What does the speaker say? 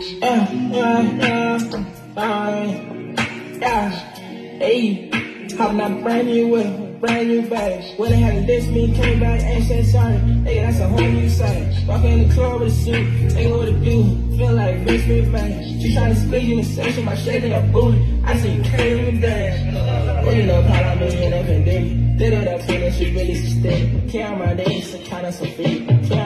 Hey, hopping out brand new whip, brand new bag. When they had to diss me, came back, ain't said sorry. Nigga, that's a whole new sight. Walking in the club with a suit, nigga, what it do? Feel like Vince McMahon. She trying to squeeze in the section by shaking her booty. I see you can't even dance. Well, you know, call out me and F&D. Did it up, and she really sustain. Camera, they used to kind of some feet.